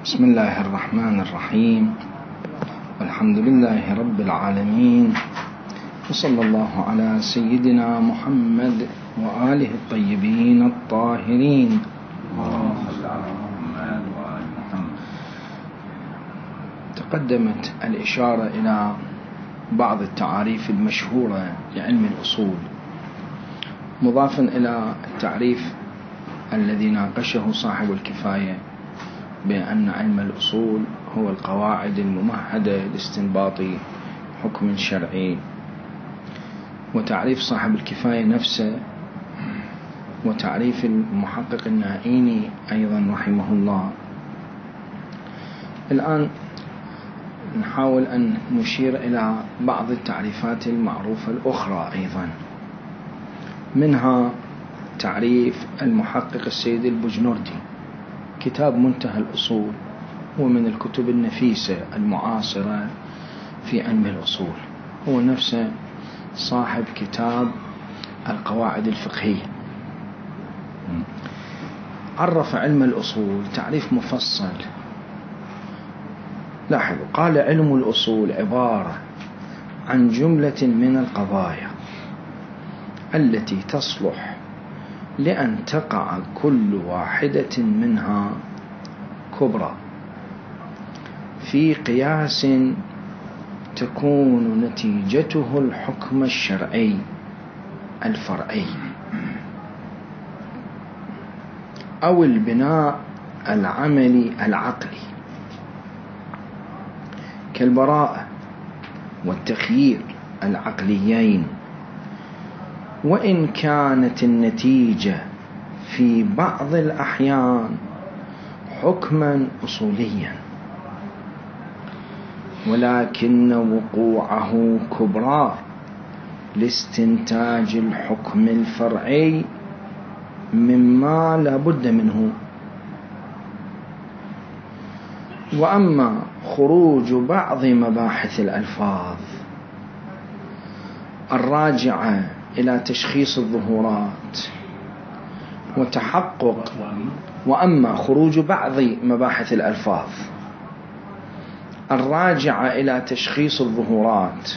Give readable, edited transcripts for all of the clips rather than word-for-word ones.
بسم الله الرحمن الرحيم، والحمد لله رب العالمين، وصلى الله على سيدنا محمد وآله الطيبين الطاهرين. تقدمت الإشارة إلى بعض التعاريف المشهورة لعلم الأصول، مضافا إلى التعريف الذي ناقشه صاحب الكفاية بأن علم الأصول هو القواعد الممهدة لاستنباط حكم شرعي، وتعريف صاحب الكفاية نفسه، وتعريف المحقق النائيني أيضا رحمه الله. الآن نحاول أن نشير إلى بعض التعريفات المعروفة الأخرى أيضا، منها تعريف المحقق السيد البجنوردي، كتاب منتهى الأصول، هو من الكتب النفيسة المعاصرة في علم الأصول، هو نفسه صاحب كتاب القواعد الفقهية. عرف علم الأصول تعريف مفصل. لاحظوا، قال علم الأصول عبارة عن جملة من القضايا التي تصلح لأن تقع كل واحدة منها كبرى في قياس تكون نتيجته الحكم الشرعي الفرعي أو البناء العملي العقلي، كالبراءة والتخيير العقليين، وإن كانت النتيجة في بعض الأحيان حكما أصوليا، ولكن وقوعه كبرى لاستنتاج الحكم الفرعي مما لا بد منه. وأما خروج بعض مباحث الألفاظ الراجعة إلى تشخيص الظهورات وتحقق، وأما خروج بعض مباحث الألفاظ الراجعة إلى تشخيص الظهورات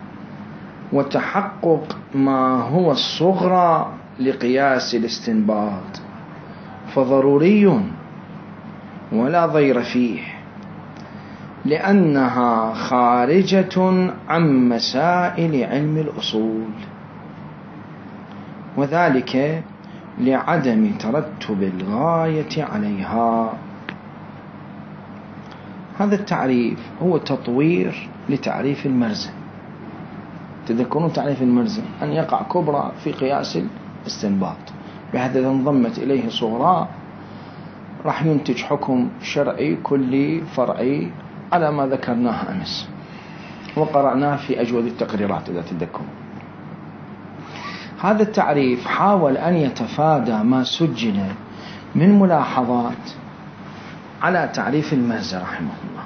وتحقق ما هو الصغرى لقياس الاستنباط فضروري ولا ضير فيه، لأنها خارجة عن مسائل علم الأصول، وذلك لعدم ترتب الغاية عليها. هذا التعريف هو تطوير لتعريف المرزي. تذكرون تعريف المرزي أن يقع كبرى في قياس الاستنباط، بحيث إذا انضمت إليه صغرى راح ينتج حكم شرعي كلي فرعي على ما ذكرناه أمس وقرأناه في أجود التقريرات إذا تذكرون. هذا التعريف حاول أن يتفادى ما سجل من ملاحظات على تعريف المرزي رحمه الله.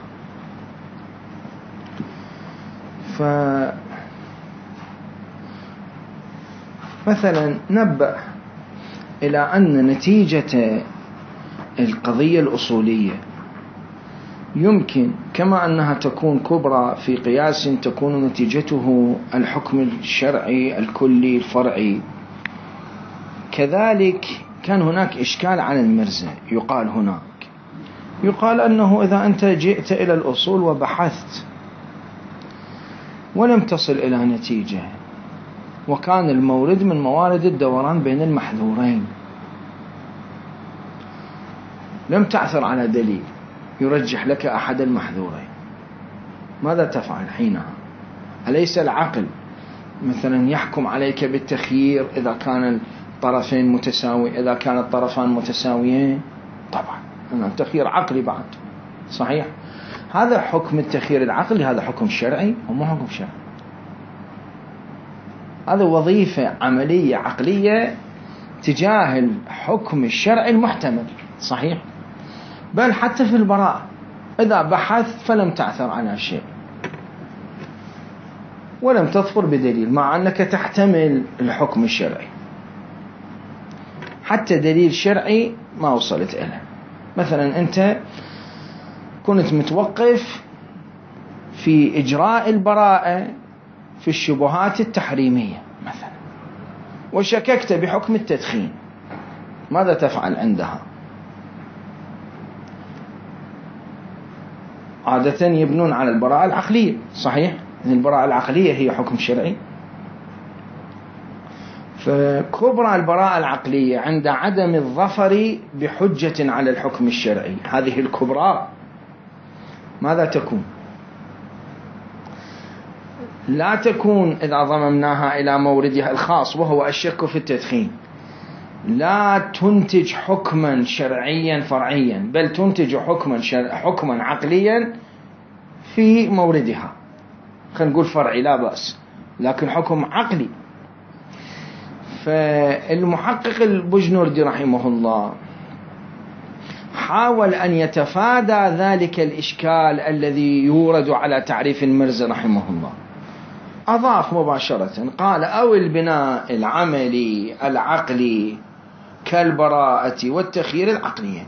فمثلا نبه إلى أن نتيجة القضية الأصولية يمكن كما أنها تكون كبرى في قياس تكون نتيجته الحكم الشرعي الكلي الفرعي، كذلك كان هناك إشكال على المرزي. يقال أنه إذا أنت جئت إلى الأصول وبحثت ولم تصل إلى نتيجة، وكان المورد من موارد الدوران بين المحذورين، لم تعثر على دليل يرجح لك أحد المحذورين، ماذا تفعل حينها؟ أليس العقل مثلا يحكم عليك بالتخيير إذا كان الطرفين متساوي، إذا كان الطرفان متساويين؟ طبعا التخيير عقلي بعد، صحيح. هذا حكم التخيير العقلي، هذا حكم شرعي وما حكم شرعي، هذا وظيفة عملية عقلية تجاه الحكم الشرعي المحتمل، صحيح. بل حتى في البراءة إذا بحثت فلم تعثر على شيء ولم تظفر بدليل، مع أنك تحتمل الحكم الشرعي، حتى دليل شرعي ما وصلت إليه. مثلا أنت كنت متوقف في إجراء البراءة في الشبهات التحريمية مثلا، وشككت بحكم التدخين، ماذا تفعل عندها؟ عادة يبنون على البراءة العقلية، صحيح؟ البراءة العقلية هي حكم شرعي. فكبرى البراءة العقلية عند عدم الظفر بحجة على الحكم الشرعي، هذه الكبرى ماذا تكون؟ لا تكون إذا ضممناها إلى موردها الخاص وهو الشك في التدخين، لا تنتج حكما شرعيا فرعيا، بل تنتج حكما عقليا في موردها. خلينا نقول فرعي لا بأس، لكن حكم عقلي. فالمحقق البجنوردي رحمه الله حاول أن يتفادى ذلك الإشكال الذي يورد على تعريف المرزي رحمه الله، أضاف مباشرة قال: أو البناء العملي العقلي كالبراءة والتخيير العقليين.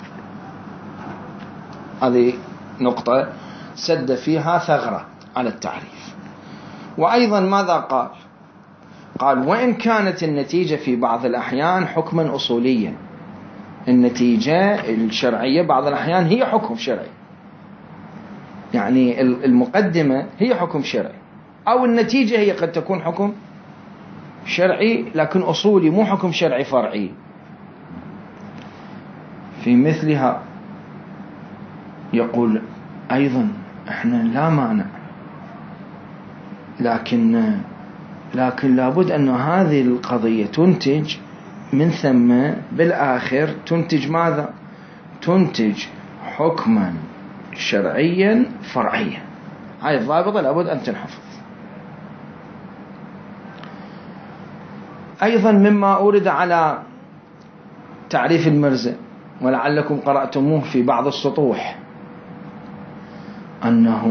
هذه نقطة سد فيها ثغرة على التعريف. وأيضا ماذا قال؟ قال: وإن كانت النتيجة في بعض الأحيان حكما أصوليا، النتيجة الشرعية بعض الأحيان هي حكم شرعي، يعني المقدمة هي حكم شرعي، أو النتيجة هي قد تكون حكم شرعي لكن أصولي، مو حكم شرعي فرعي. في مثلها يقول أيضا إحنا لا مانع، لكن لابد أن هذه القضية تنتج من ثم بالآخر تنتج ماذا؟ تنتج حكما شرعيا فرعيا. هاي الضابطة لابد أن تنحفظ. أيضا مما أورد على تعريف المرزي ولعلكم قرأتموه في بعض السطوح، أنه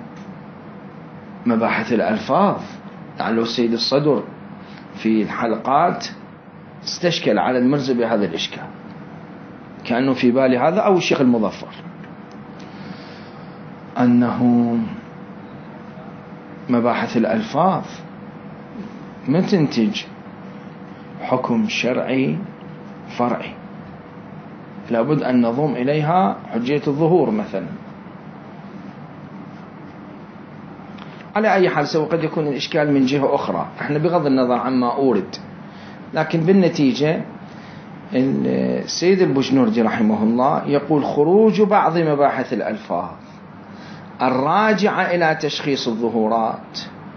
مباحث الألفاظ، لعله السيد الصدر في الحلقات استشكل على المرزي بهذا الإشكال، كأنه في بالي هذا أو الشيخ المظفر، أنه مباحث الألفاظ ما تنتج حكم شرعي فرعي، لابد أن نضم إليها حجية الظهور مثلا. على أي حال سوف قد يكون الإشكال من جهة أخرى، احنا بغض النظر عما أورد، لكن بالنتيجة السيد البجنوردي رحمه الله يقول: خروج بعض مباحث الألفاظ الراجعة إلى تشخيص الظهورات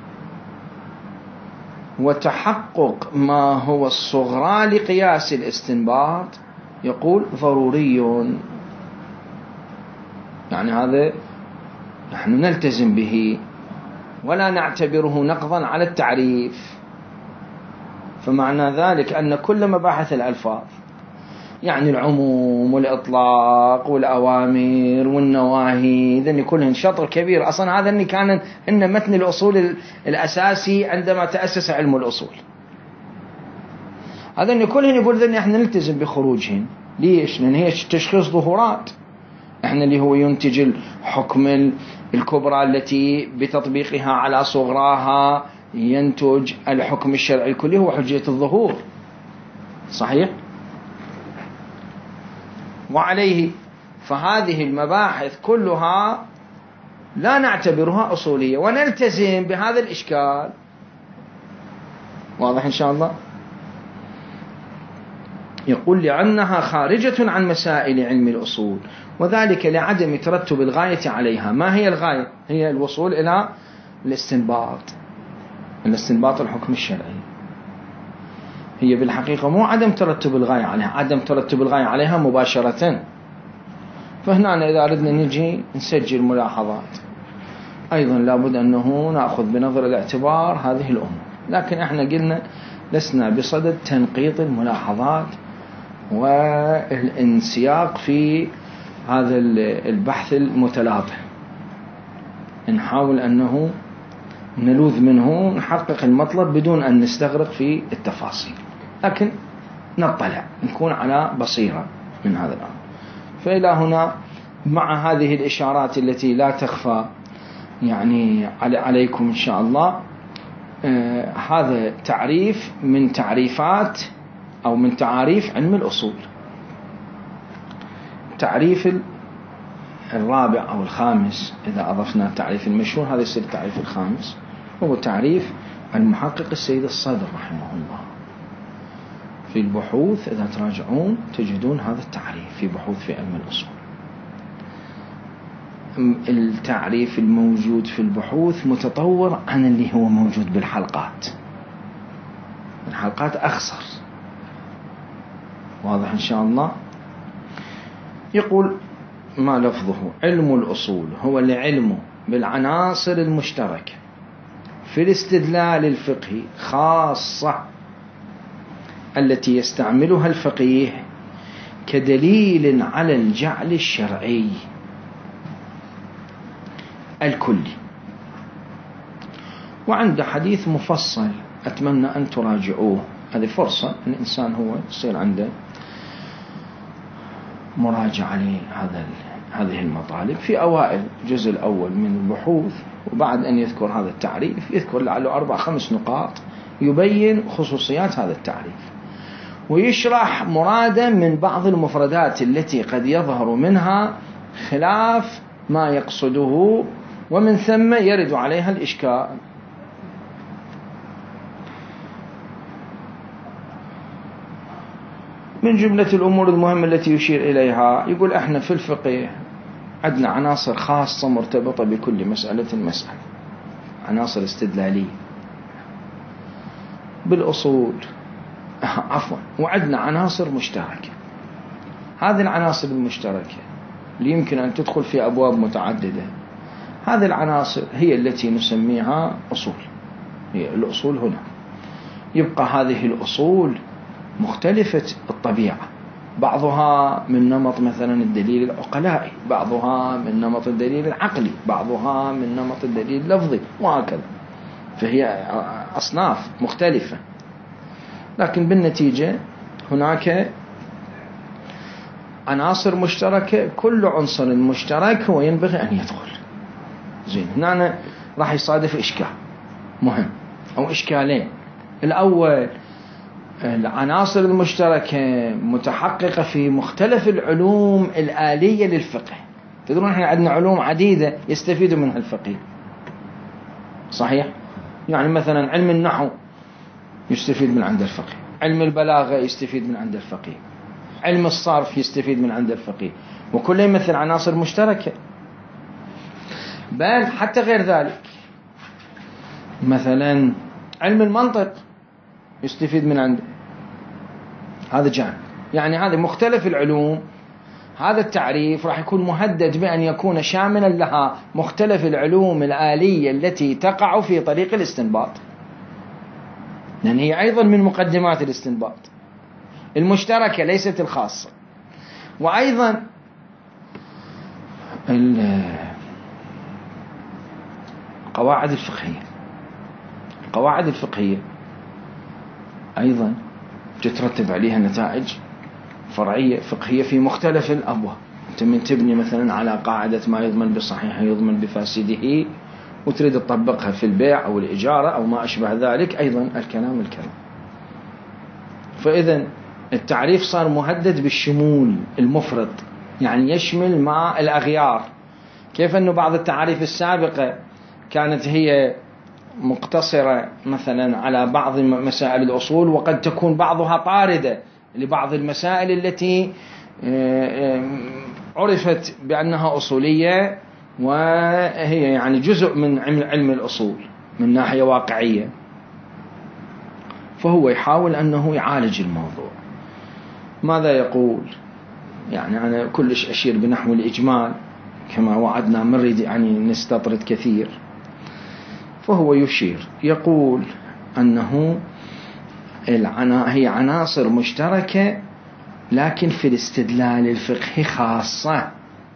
وتحقق ما هو الصغرى لقياس الاستنباط، يقول ضروري، يعني هذا نحن نلتزم به ولا نعتبره نقضا على التعريف. فمعنى ذلك أن كل مباحث الألفاظ، يعني العموم والإطلاق والأوامر والنواهي، ذني كلهن شطر كبير. أصلا هذا اللي كان إن متن الأصول الأساسي عندما تأسس علم الأصول، هذا اللي كلهن يقول ذني احنا نلتزم بخروجهن. ليش؟ لأن هي تشخيص ظهورات، احنا اللي هو ينتج الحكم الكبرى التي بتطبيقها على صغراها ينتج الحكم الشرعي الكلي، هو حجية الظهور، صحيح؟ وعليه فهذه المباحث كلها لا نعتبرها أصولية ونلتزم بهذا الإشكال. واضح إن شاء الله؟ يقول: لأنها خارجة عن مسائل علم الأصول، وذلك لعدم ترتب الغاية عليها. ما هي الغاية؟ هي الوصول إلى الاستنباط الحكم الشرعي. هي بالحقيقة مو عدم ترتب الغاية عليها، عدم ترتب الغاية عليها مباشرة. فهنا إذا أردنا نجي نسجل ملاحظات، أيضا لابد أنه نأخذ بنظر الاعتبار هذه الأمور، لكن احنا قلنا لسنا بصدد تنقيط الملاحظات والانسياق في هذا البحث المتلاطم. نحاول أنه نلوذ منه، نحقق المطلب بدون أن نستغرق في التفاصيل، لكن نطلع، نكون على بصيرة من هذا الأمر. فإلى هنا مع هذه الإشارات التي لا تخفى يعني عليكم إن شاء الله. هذا تعريف من تعريفات أو من تعاريف علم الأصول. تعريف الرابع أو الخامس إذا أضفنا التعريف المشهور هذا يصير التعريف الخامس، هو تعريف المحقق السيد الصدر رحمه الله. في البحوث إذا تراجعون تجدون هذا التعريف في بحوث في علم الأصول. التعريف الموجود في البحوث متطور عن اللي هو موجود بالحلقات. الحلقات أخصر، واضح إن شاء الله. يقول ما لفظه: علم الأصول هو العلم بالعناصر المشتركة في الاستدلال الفقهي خاصة التي يستعملها الفقيه كدليل على الجعل الشرعي الكلي. وعند حديث مفصل أتمنى أن تراجعوه، هذه فرصة الإنسان هو يصير عنده مراجعة هذه المطالب في أوائل الجزء الأول من البحوث، وبعد أن يذكر هذا التعريف يذكر لعله 4-5 نقاط يبين خصوصيات هذا التعريف، ويشرح مرادا من بعض المفردات التي قد يظهر منها خلاف ما يقصده، ومن ثم يرد عليها الإشكال. من جملة الأمور المهمة التي يشير إليها يقول: احنا في الفقه عندنا عناصر خاصة مرتبطة بكل مسألة، عناصر استدلالية. بالأصول وعندنا عناصر مشتركة. هذه العناصر المشتركة اللي يمكن أن تدخل في أبواب متعددة، هذه العناصر هي التي نسميها أصول، هي الأصول. هنا يبقى هذه الأصول مختلفة الطبيعة، بعضها من نمط مثلا الدليل العقلائي، بعضها من نمط الدليل العقلي، بعضها من نمط الدليل اللفظي، وهكذا. فهي أصناف مختلفة، لكن بالنتيجة هناك عناصر مشتركة. كل عنصر مشترك هو ينبغي أن يدخل. زين، هنا راح يصادف إشكال مهم أو إشكالين. الأول، العناصر المشتركة متحققة في مختلف العلوم الآلية للفقه. تدرون احنا عندنا علوم عديدة يستفيد منها الفقيه، صحيح؟ يعني مثلا علم النحو يستفيد من عند الفقيه، علم البلاغة يستفيد من عند الفقيه، علم الصرف يستفيد من عند الفقيه، وكل يمثل عناصر مشتركة. بل حتى غير ذلك، مثلا علم المنطق يستفيد من عنده. هذا جانب، يعني هذه مختلف العلوم. هذا التعريف راح يكون مهدد بأن يكون شاملا لها مختلف العلوم الآلية التي تقع في طريق الاستنباط، لأن هي أيضا من مقدمات الاستنباط المشتركة ليست الخاصة. وأيضا القواعد الفقهية، القواعد الفقهية أيضا تترتب عليها نتائج فرعية فقهية في مختلف الأبواب. أنت من تبني مثلا على قاعدة ما يضمن بصحيحه يضمن بفاسده، وتريد تطبقها في البيع أو الإجارة أو ما أشبه ذلك، أيضا الكلام. فإذا التعريف صار مهدد بالشمول المفرط، يعني يشمل مع الأغيار. كيف أنه بعض التعاريف السابقة كانت هي مقتصرة مثلا على بعض مسائل الأصول، وقد تكون بعضها طاردة لبعض المسائل التي عرفت بأنها أصولية، وهي يعني جزء من علم الأصول من ناحية واقعية. فهو يحاول أنه يعالج الموضوع. ماذا يقول؟ يعني أنا كلش أشير بنحو الإجمال كما وعدنا، مريد يعني نستطرد كثير. فهو يشير يقول أنه هي عناصر مشتركة لكن في الاستدلال الفقهي خاصة،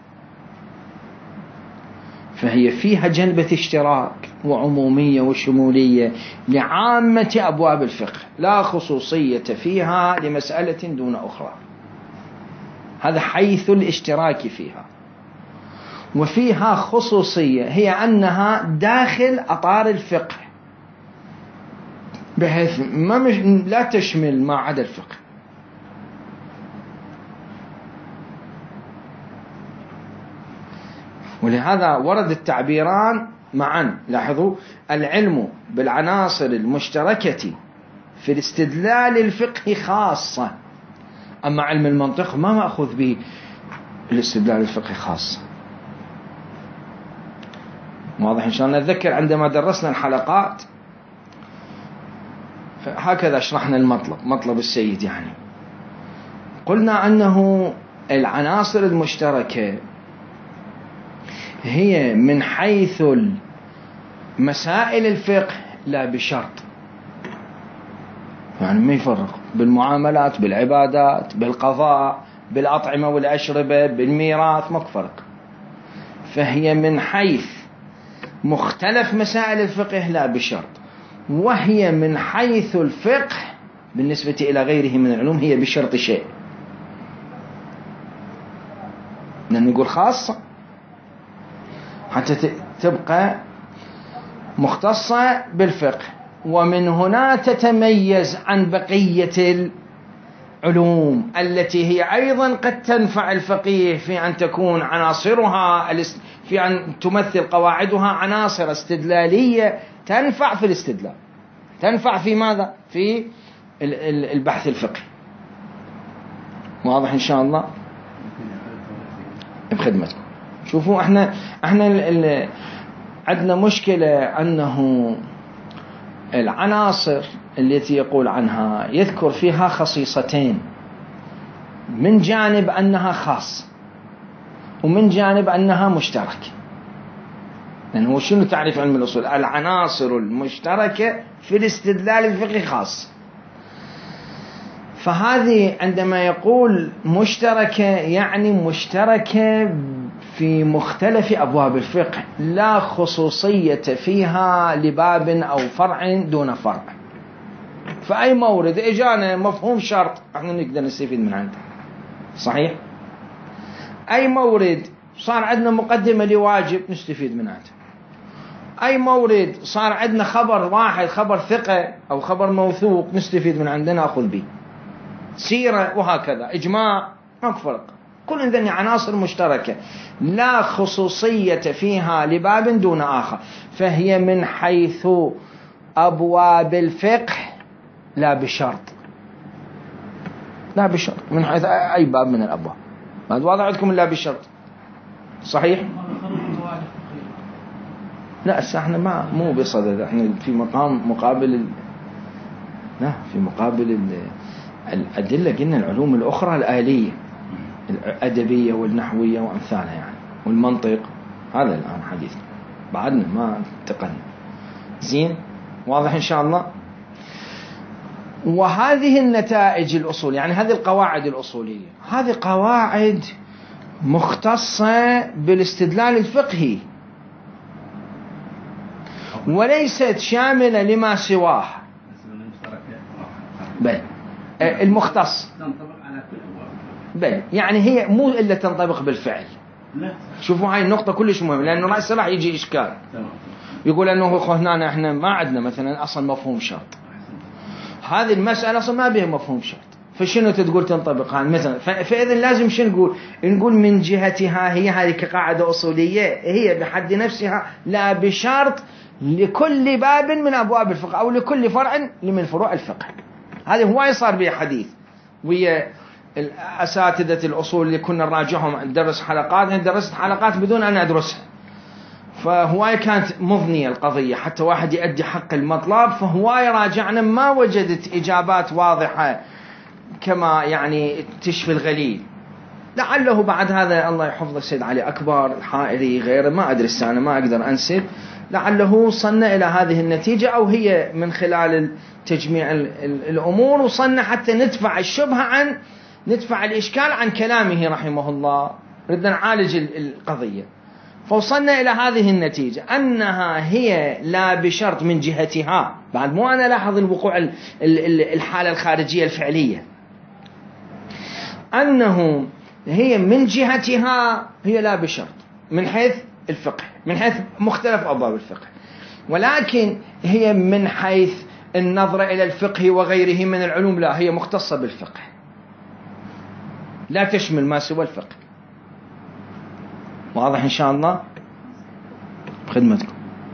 فهي فيها جلبة اشتراك وعمومية وشمولية لعامة أبواب الفقه، لا خصوصية فيها لمسألة دون أخرى. هذا حيث الاشتراك فيها. وفيها خصوصية، هي أنها داخل أطار الفقه، بحيث لا تشمل ما عدا الفقه. ولهذا ورد التعبيران معا. لاحظوا العلم بالعناصر المشتركة في الاستدلال الفقهي خاصة، أما علم المنطق ما مأخذ به الاستدلال الفقهي خاصة. واضح إن شاء الله. نتذكر عندما درسنا الحلقات هكذا شرحنا المطلب، مطلب السيد يعني، قلنا أنه العناصر المشتركة هي من حيث مسائل الفقه لا بشرط، يعني ما يفرق بالمعاملات، بالعبادات، بالقضاء، بالأطعمة والأشربة، بالميراث، ما فرق. فهي من حيث مختلف مسائل الفقه لا بشرط، وهي من حيث الفقه بالنسبة إلى غيره من العلوم هي بشرط شيء، لأن نقول خاصة حتى تبقى مختصة بالفقه، ومن هنا تتميز عن بقية العلوم التي هي أيضا قد تنفع الفقيه في أن تكون عناصرها في أن تمثل قواعدها عناصر استدلالية تنفع في الاستدلال، تنفع في ماذا؟ في البحث الفقهي. واضح إن شاء الله بخدمتكم. شوفوا احنا عندنا مشكلة أنه العناصر التي يقول عنها يذكر فيها خصيصتين، من جانب أنها خاص ومن جانب أنها مشتركة. لأنه شنو تعريف علم الأصول؟ العناصر المشتركة في الاستدلال الفقهي خاص. فهذه عندما يقول مشتركة يعني مشتركة في مختلف أبواب الفقه، لا خصوصية فيها لباب أو فرع دون فرع. فأي مورد إجانا مفهوم شرط احنا نقدر نستفيد من عنده، صحيح؟ أي مورد صار عندنا مقدمة لواجب نستفيد من عنده. أي مورد صار عندنا خبر واحد، خبر ثقة أو خبر موثوق، نستفيد من عنده نأخذ به. سيرة وهكذا، إجماع، ما فرق، كل ذني عناصر مشتركة لا خصوصية فيها لباب دون آخر. فهي من حيث أبواب الفقه لا بشرط، لا بشرط، من حيث أي باب من الأبواب. ما واضح عندكم لا بشرط؟ صحيح؟ لا احنا مو بصدد، احنا في مقام مقابل لا في مقابل الأدلة. قلنا العلوم الأخرى الآلية، الأدبية والنحوية وأمثالها يعني، والمنطق، هذا الآن حديثنا، بعدنا ما انتقلنا. زين، واضح إن شاء الله. وهذه النتائج الأصول، يعني هذه القواعد الأصولية، هذه قواعد مختصة بالاستدلال الفقهي وليست شاملة لما سواه، بل المختص بل يعني هي مو إلا تنطبق بالفعل. شوفوا هاي النقطة كلش مهمة، لأنه رأس راح يجي إشكال، يقول أنه هنا إحنا ما عندنا مثلا أصلا مفهوم شرط، هذه المسألة أصلا ما بها مفهوم شرط، فشنو تقول تنطبق هذا مثلا؟ فإذا لازم شنو نقول من جهتها هي هذه كقاعدة أصولية هي بحد نفسها لا بشرط لكل باب من أبواب الفقه أو لكل فرع من فروع الفقه. هذه هواي صار بها حديث ويا الأساتذة الأصول اللي كنا نراجعهم، ندرس حلقات، درست حلقات بدون أن أدرسها، فهواي كانت مضنية القضية حتى واحد يؤدي حق المطلب. فهواي راجعنا ما وجدت إجابات واضحة كما يعني تشفي الغليل. لعله بعد هذا الله يحفظ السيد علي أكبر الحائري غيره، ما أدري السنة ما أقدر أنسب، لعله وصلنا إلى هذه النتيجة، أو هي من خلال تجميع الأمور وصلنا حتى ندفع الشبهة ندفع الإشكال عن كلامه رحمه الله، ردنا نعالج القضية. فوصلنا إلى هذه النتيجة أنها هي لا بشرط من جهتها، بعد مو أنا لاحظ الوقوع الحالة الخارجية الفعلية، أنه هي من جهتها هي لا بشرط، من حيث الفقه، من حيث مختلف أبواب الفقه، ولكن هي من حيث النظرة إلى الفقه وغيره من العلوم لا، هي مختصة بالفقه، لا تشمل ما سوى الفقه. واضح إن شاء الله؟ بخدمتكم.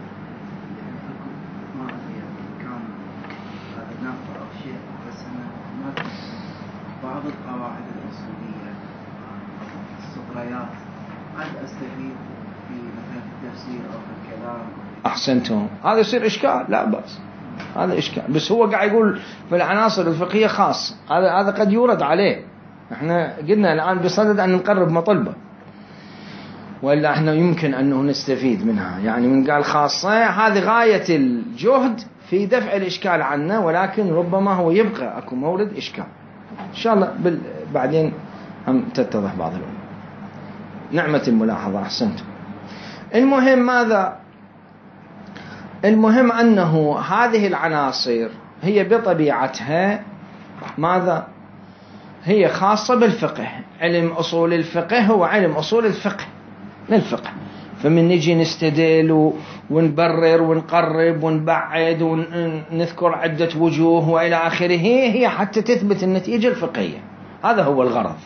بعض القواعد الأصولية الصغريات قد أستفيد في مثلا في التفسير أو في الكلام. أحسنتم، هذا يصير إشكال، لا بأس، هذا إشكال، بس هو قاعد يقول في العناصر الفقهية خاص، هذا قد يورد عليه. احنا قلنا الآن بصدد أن نقرب مطلبة، وإلا احنا يمكن أنه نستفيد منها، يعني من قال خاصة هذه غاية الجهد في دفع الإشكال عنا، ولكن ربما هو يبقى أكو مورد إشكال إن شاء الله بعدين هم تتضح بعض الأمور. نعمة الملاحظة، أحسنتم. المهم ماذا؟ المهم أنه هذه العناصر هي بطبيعتها ماذا؟ هي خاصة بالفقه. علم أصول الفقه هو علم أصول الفقه للفقه، فمن نجي نستدل ونبرر ونقرب ونبعد ونذكر عدة وجوه وإلى آخره، هي حتى تثبت النتيجة الفقهية، هذا هو الغرض.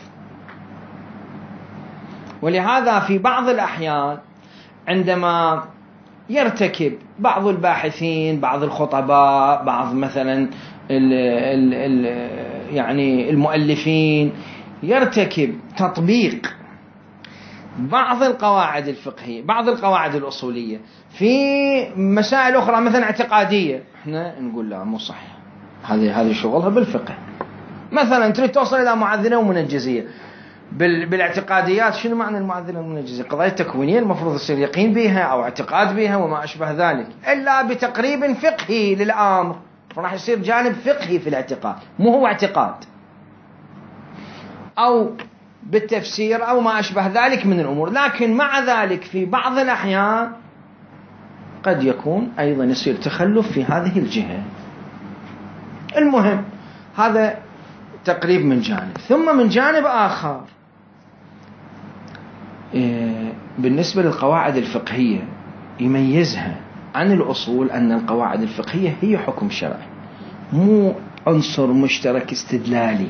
ولهذا في بعض الأحيان عندما يرتكب بعض الباحثين، بعض الخطباء، بعض مثلا يعني المؤلفين، يرتكب تطبيق بعض القواعد الفقهية، بعض القواعد الأصولية في مسائل أخرى مثلا اعتقادية، احنا نقول لا، مو صحيح، هذه شغلها بالفقه. مثلا تريد توصل إلى معذنة ومنجزية بالاعتقاديات، شنو معنى المعذنة والمنجزية؟ قضايا تكوينية المفروض يصير يقين بها أو اعتقاد بها وما أشبه ذلك، إلا بتقريب فقهي للأمر، فراح يصير جانب فقهي في الاعتقاد، مو هو اعتقاد، أو بالتفسير أو ما أشبه ذلك من الأمور. لكن مع ذلك في بعض الأحيان قد يكون أيضا يصير تخلف في هذه الجهة. المهم هذا تقريب من جانب. ثم من جانب آخر بالنسبة للقواعد الفقهية يميزها عن الأصول أن القواعد الفقهية هي حكم شرعي، مو عنصر مشترك استدلالي.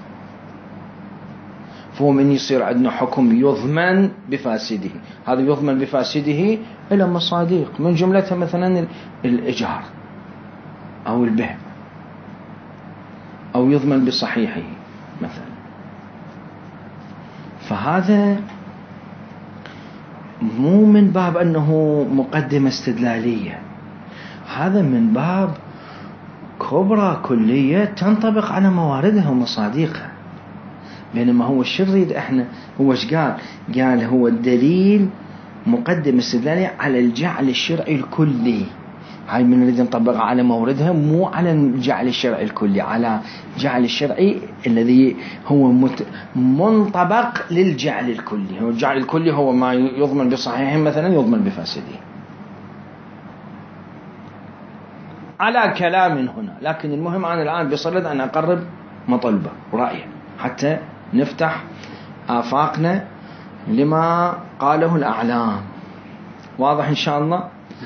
فهو من يصير عندنا حكم يضمن بفاسده، هذا يضمن بفاسده إلى مصادق، من جملتها مثلا الإيجار أو البيع، أو يضمن بصحيحه مثلا. فهذا مو من باب أنه مقدمة استدلالية، هذا من باب كبرى كلية تنطبق على مواردها ومصادقها. بينما هو الشيء نريد احنا، هو ايش قال هو الدليل مقدم استدلالي على الجعل الشرعي الكلي، هاي من نريد نطبقها على موردها، مو على الجعل الشرعي الكلي، على جعل الشرعي الذي هو منطبق للجعل الكلي. هو الجعل الكلي هو ما يضمن بصحيحه مثلا يضمن بفاسده، على كلام هنا. لكن المهم أنا الآن بصدد أن أقرب مطلبة ورأيه حتى نفتح آفاقنا لما قاله الأعلام. واضح إن شاء الله؟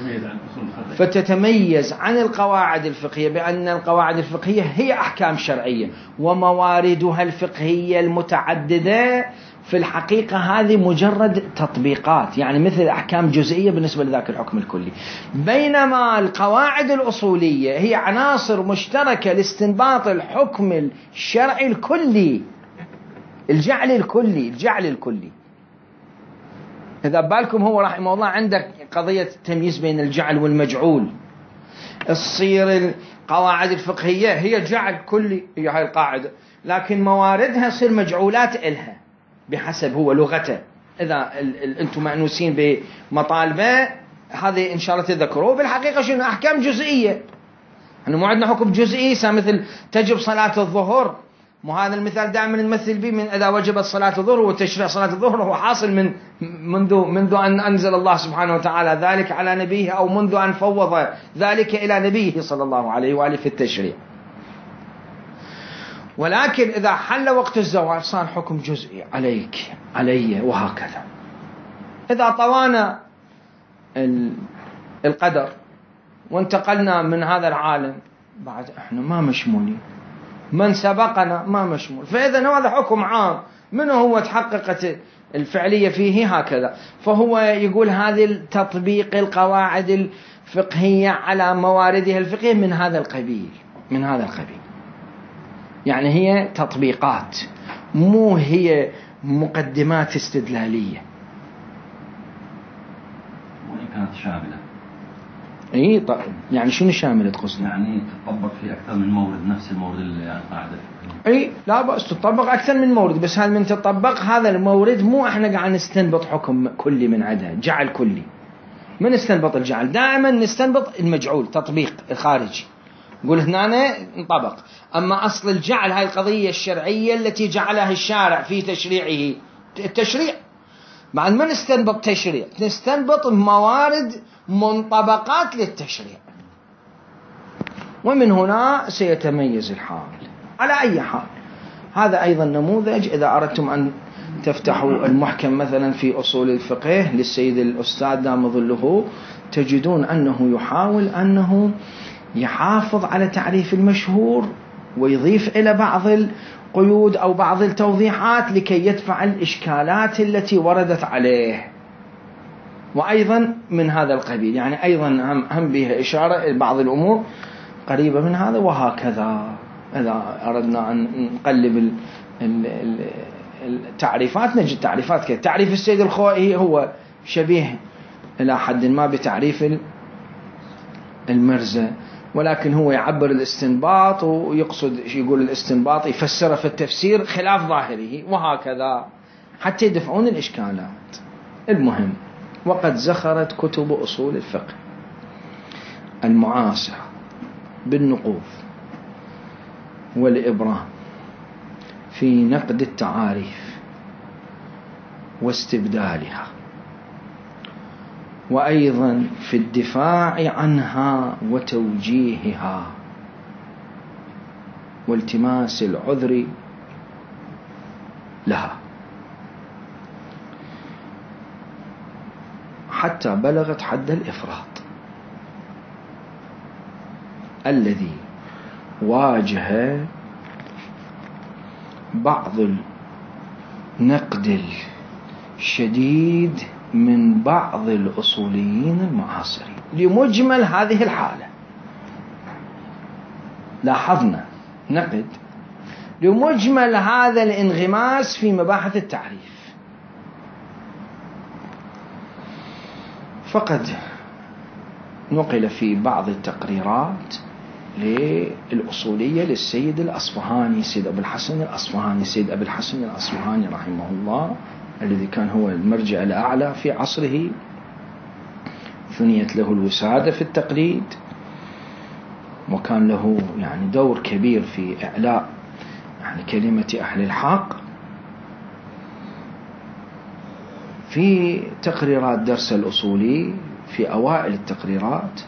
فتتميز عن القواعد الفقهية بأن القواعد الفقهية هي أحكام شرعية، ومواردها الفقهية المتعددة في الحقيقة هذه مجرد تطبيقات، يعني مثل أحكام جزئية بالنسبة لذاك الحكم الكلي. بينما القواعد الأصولية هي عناصر مشتركة لاستنباط الحكم الشرعي الكلي، الجعل الكلي. إذا بالكم هو رحمه الله عندك قضية التمييز بين الجعل والمجعول، تصير القواعد الفقهية هي جعل كلي، هي هاي القاعدة، لكن مواردها تصير مجعولات إلها بحسب هو لغته. إذا أنتم مأنوسين بمطالبة هذه إن شاء الله تذكروه، بالحقيقة شنو أحكام جزئية، إحنا مو عندنا حكم جزئي مثل تجب صلاة الظهر، مو هذا المثال دائما نمثل به، من إذا وجبت صلاة الظهر وتشريع صلاة الظهر هو حاصل منذ أن أنزل الله سبحانه وتعالى ذلك على نبيه، أو منذ أن فوض ذلك إلى نبيه صلى الله عليه وآله في التشريع. ولكن إذا حل وقت الزواج صار حكم جزئي علي وهكذا. إذا طوانا القدر وانتقلنا من هذا العالم بعد احنا ما مشمولين، من سبقنا ما مشمول. فإذا هذا حكم عام، من هو تحققت الفعلية فيه هكذا. فهو يقول هذه تطبيق القواعد الفقهية على مواردها الفقهية من هذا القبيل، من هذا القبيل. يعني هي تطبيقات، مو هي مقدمات استدلالية. وإن كانت شاملة. اي طيب، يعني شنو شاملة قصدنا؟ يعني تطبق في أكثر من مورد، نفس المورد اللي قاعدة فيه. اي لا بأس تطبق أكثر من مورد، بس هذا من تطبق هذا المورد مو احنا قاعد نستنبط حكم كلي من عدها، جعل كلي. من نستنبط الجعل؟ دائما نستنبط المجعول، تطبيق الخارجي، نقول هنا نطبق. أما أصل الجعل هاي القضية الشرعية التي جعلها الشارع في تشريعه، التشريع مع ما نستنبط تشريع، نستنبط موارد منطبقات للتشريع، ومن هنا سيتميز الحال. على أي حال هذا أيضا نموذج. إذا أردتم أن تفتحوا المحكم مثلا في أصول الفقه للسيد الأستاذ دام ظله، تجدون أنه يحاول أنه يحافظ على تعريف المشهور ويضيف إلى بعض القيود أو بعض التوضيحات لكي يدفع الإشكالات التي وردت عليه. وأيضا من هذا القبيل، يعني أيضا هم بها إشارة إلى بعض الأمور قريبة من هذا. وهكذا إذا أردنا أن نقلب التعريفات نجد تعريفات كذا. تعريف السيد الخوئي هو شبيه إلى حد ما بتعريف المرزا، ولكن هو يعبر الاستنباط ويقصد يقول الاستنباط يفسره في التفسير خلاف ظاهره، وهكذا حتى يدفعون الإشكالات. المهم، وقد زخرت كتب أصول الفقه المعاصرة بالنقوض والإبرام في نقد التعاريف واستبدالها، وأيضا في الدفاع عنها وتوجيهها والتماس العذر لها، حتى بلغت حد الإفراط الذي واجه بعض النقد الشديد من بعض الأصوليين المعاصرين لمجمل هذه الحالة. لاحظنا نقد لمجمل هذا الانغماس في مباحث التعريف. فقد نقل في بعض التقريرات للأصولية للسيد الأصفهاني، سيد أبو الحسن الأصفهاني، سيد أبو الحسن الأصفهاني رحمه الله، الذي كان هو المرجع الأعلى في عصره، ثنيت له الوسادة في التقليد، وكان له يعني دور كبير في إعلاء يعني كلمة أهل الحق. في تقريرات درس الأصولي في أوائل التقريرات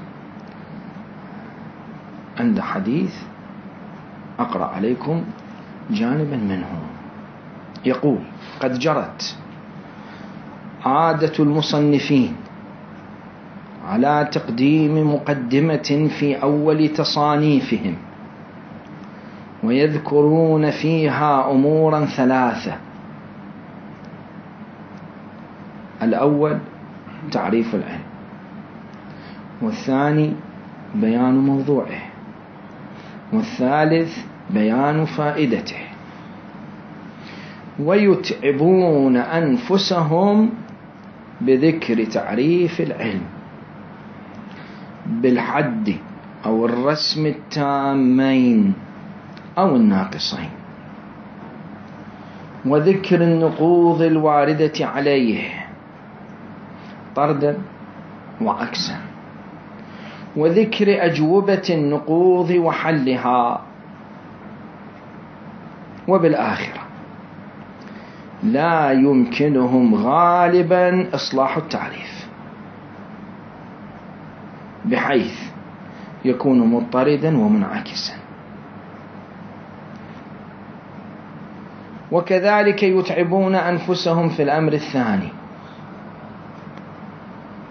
عند حديث أقرأ عليكم جانبا منه، يقول: قد جرت عادة المصنفين على تقديم مقدمة في أول تصانيفهم ويذكرون فيها أمورا ثلاثة: الأول تعريف العلم، والثاني بيان موضوعه، والثالث بيان فائدته، ويتعبون أنفسهم بذكر تعريف العلم بالحد أو الرسم التامين أو الناقصين، وذكر النقوض الواردة عليه طردا وعكسا، وذكر أجوبة النقوض وحلها، وبالآخرة لا يمكنهم غالبا إصلاح التعريف بحيث يكون مضطردا ومنعكسا. وكذلك يتعبون أنفسهم في الأمر الثاني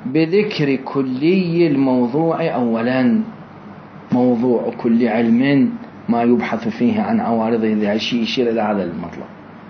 بذكر كلي الموضوع أولا. موضوع كل علم ما يبحث فيه عن عوارضه، ذا شيء يشير إلى هذا المطلب.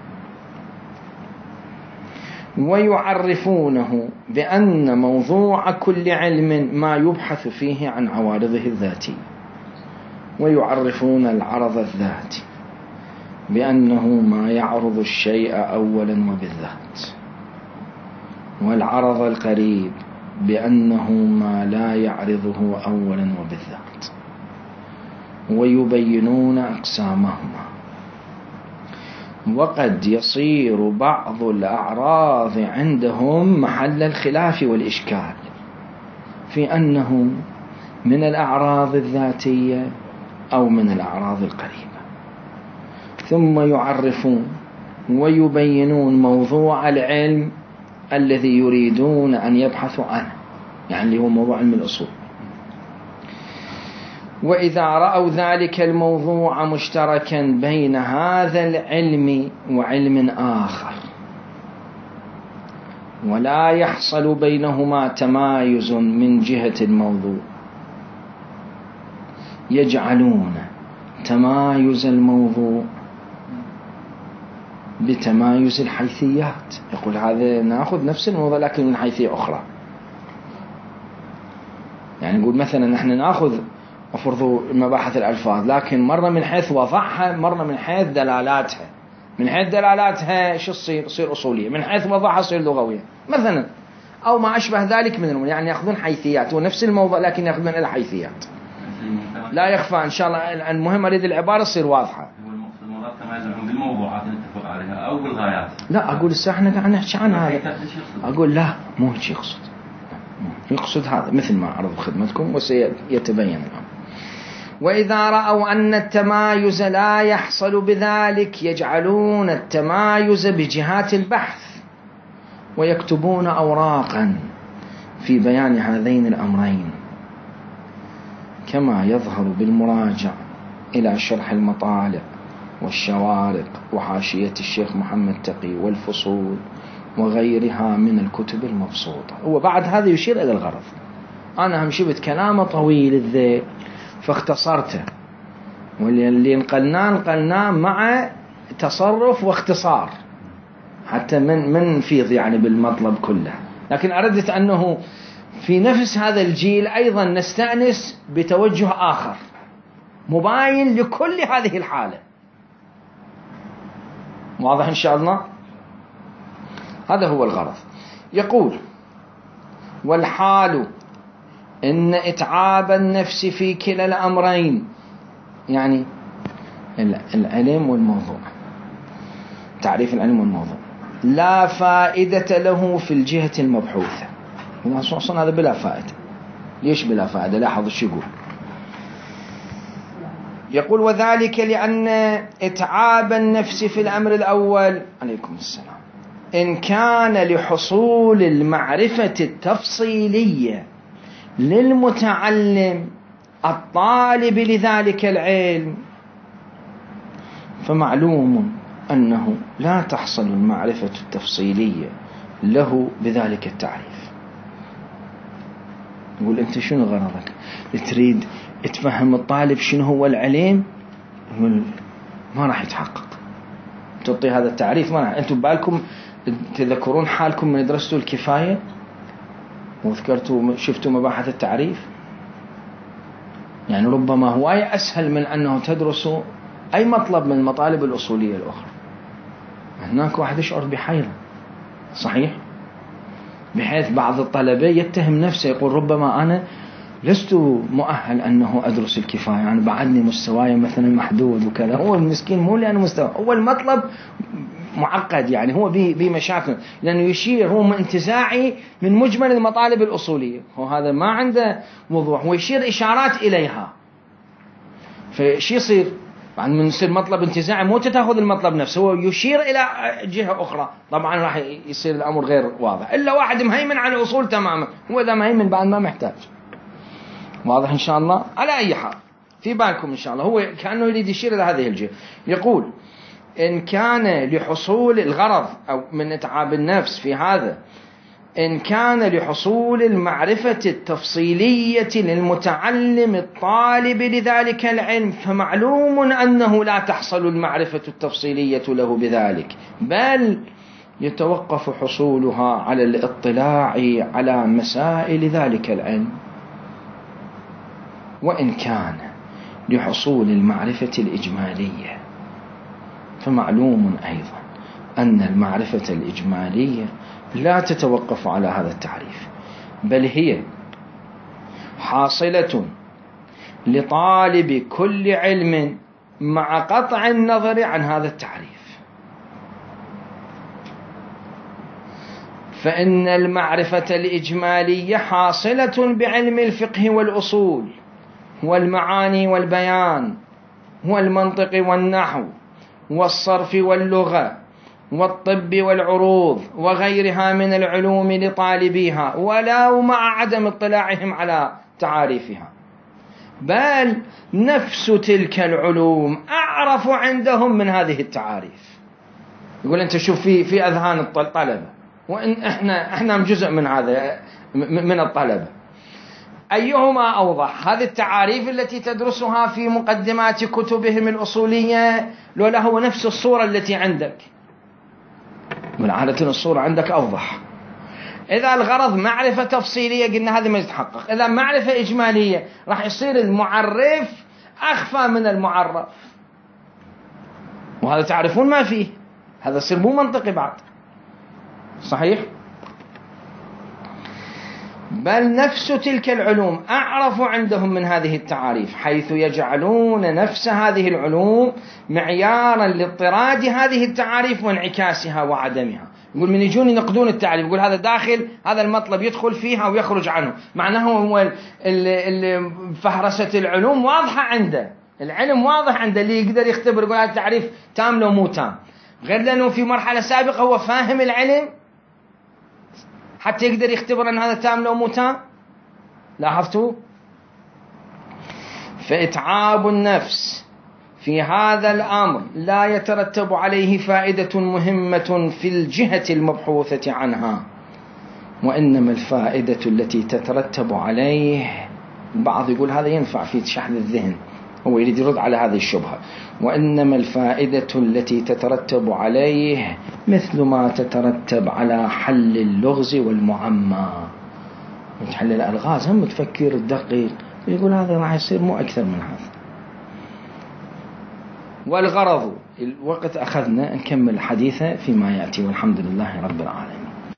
ويعرفونه بأن موضوع كل علم ما يبحث فيه عن عوارضه الذاتية. ويعرفون العرض الذاتي بأنه ما يعرض الشيء أولا وبالذات، والعرض القريب بأنه ما لا يعرضه أولا وبالذات. ويبينون أقسامهما. وقد يصير بعض الأعراض عندهم محل الخلاف والإشكال في أنه من الأعراض الذاتية أو من الأعراض القريبة. ثم يعرفون ويبينون موضوع العلم الذي يريدون أن يبحثوا عنه، يعني اللي هو موضوع علم الأصول. وإذا رأوا ذلك الموضوع مشتركا بين هذا العلم وعلم آخر ولا يحصل بينهما تمايز من جهة الموضوع، يجعلون تمايز الموضوع بتمايز الحيثيات. يقول هذا نأخذ نفس الموضوع لكن من حيثية أخرى. يعني نقول مثلا نحن نأخذ أفرضوا مباحث الألفاظ، لكن مرة من حيث وضعها، مرة من حيث دلالاتها. من حيث دلالاتها شو تصير أصولية، من حيث وضعها تصير لغوية مثلا، أو ما أشبه ذلك من الموضوع. يعني يأخذون حيثيات، ونفس الموضوع لكن يأخذون إلى حيثيات. لا يخفى إن شاء الله. المهم أريد العبارة تصير واضحة. بالموضوعات نتفق عليها أو بالغايات. لا أقول الساحة قاعد نحكي عن هذا. أقول لا مو هيك يقصد. يقصد هذا مثل ما عرض خدمتكم وسيتبين الأمر. وإذا رأوا أن التمايز لا يحصل بذلك يجعلون التمايز بجهات البحث ويكتبون أوراقا في بيان هذين الأمرين، كما يظهر بالمراجع إلى شرح المطالع والشوارق وحاشية الشيخ محمد تقي والفصول وغيرها من الكتب المبسوطة. وبعد هذا يشير إلى الغرض. أنا هم شبت كلامه طويل الذي فاختصرته، واللي نقلناه مع تصرف واختصار حتى من فيض يعني بالمطلب كله. لكن أردت أنه في نفس هذا الجيل أيضا نستأنس بتوجه آخر مباين لكل هذه الحالة. واضح إن شاء الله؟ هذا هو الغرض. يقول: والحال إن إتعاب النفس في كلا الأمرين، يعني العلم والموضوع، تعريف العلم والموضوع، لا فائدة له في الجهة المبحوثة. أصلا هذا بلا فائدة. ليش بلا فائدة؟ لاحظ شو يقول: وذلك لأن إتعاب النفس في الأمر الأول، عليكم السلام، إن كان لحصول المعرفة التفصيلية للمتعلم الطالب لذلك العلم، فمعلوم أنه لا تحصل المعرفة التفصيلية له بذلك التعريف. يقول: أنت شنو غرضك؟ تريد تفهم الطالب شنو هو العلم؟ ما راح يتحقق. تعطي هذا التعريف ما راح. أنتم بالكم تذكرون حالكم من درستوا الكفاية وذكرتوا شفتوا مباحث التعريف؟ يعني ربما هواية أسهل من أنه تدرسوا أي مطلب من المطالب الأصولية الأخرى. هناك واحد يشعر بحيرة، صحيح؟ بحيث بعض الطلبة يتهم نفسه، يقول ربما أنا لست مؤهل أنه أدرس الكفاية، يعني بعدني مستواي مثلا محدود وكذا. هو المسكين مو لأنه مستوى، هو المطلب معقد، يعني هو بمشاكل، لأنه يشير هو انتزاعي من مجمل المطالب الأصولية، وهذا ما عنده وضوح، هو يشير إشارات إليها. فشي يصير بعد من يصير مطلب انتزاعي مو تأخذ المطلب نفسه، هو يشير إلى جهة أخرى، طبعا راح يصير الأمر غير واضح. إلا واحد مهيمن على الأصول تماما، هو إذا مهيمن بعد ما محتاج. واضح إن شاء الله؟ على أي حال في بالكم إن شاء الله، هو كأنه يريد يشير إلى هذه الجهة. يقول: إن كان لحصول الغرض أو من إتعاب النفس في هذا إن كان لحصول المعرفة التفصيلية للمتعلم الطالب لذلك العلم فمعلوم أنه لا تحصل المعرفة التفصيلية له بذلك، بل يتوقف حصولها على الاطلاع على مسائل ذلك العلم. وإن كان لحصول المعرفة الإجمالية فمعلوم أيضا أن المعرفة الإجمالية لا تتوقف على هذا التعريف، بل هي حاصلة لطالب كل علم مع قطع النظر عن هذا التعريف. فإن المعرفة الإجمالية حاصلة بعلم الفقه والأصول والمعاني والبيان والمنطق والنحو والصرف واللغة والطب والعروض وغيرها من العلوم لطالبيها، ولو مع عدم اطلاعهم على تعاريفها، بل نفس تلك العلوم أعرف عندهم من هذه التعاريف. يقول أنت شوف في أذهان الطلبة، وإن إحنا جزء من هذا من الطلبة، أيهما أوضح؟ هذه التعاريف التي تدرسها في مقدمات كتبهم الأصولية، لولا هو نفس الصورة التي عندك؟ من عادة الصورة عندك أوضح. إذا الغرض معرفة تفصيلية قلنا هذه ما يتحقق. إذا معرفة إجمالية راح يصير المعرف أخفى من المعرف، وهذا تعرفون ما فيه، هذا يصير مو منطقي بعد. صحيح؟ بل نفس تلك العلوم أعرف عندهم من هذه التعاريف، حيث يجعلون نفس هذه العلوم معيارا لاضطراد هذه التعاريف وانعكاسها وعدمها. يقول من يجون ينقدون التعريف يقول هذا داخل، هذا المطلب يدخل فيها ويخرج عنه، معناه هو فهرسة العلوم واضحة عنده، العلم واضح عنده، اللي يقدر يختبر يقول هذا التعريف تام لو مو تام، غير لأنه في مرحلة سابقة هو فاهم العلم حتى يقدر يختبر أن هذا تام لو مو تام. لاحظتوا؟ فإتعاب النفس في هذا الأمر لا يترتب عليه فائدة مهمة في الجهة المبحوثة عنها، وإنما الفائدة التي تترتب عليه، البعض يقول هذا ينفع في شحن الذهن، هو يريد يرد على هذه الشبهة، وإنما الفائدة التي تترتب عليه مثل ما تترتب على حل اللغز والمعمى. حل الألغاز هم تفكر الدقيق، يقول هذا راح يصير مو أكثر من هذا. والغرض الوقت أخذنا، نكمل الحديث فيما يأتي، والحمد لله رب العالمين.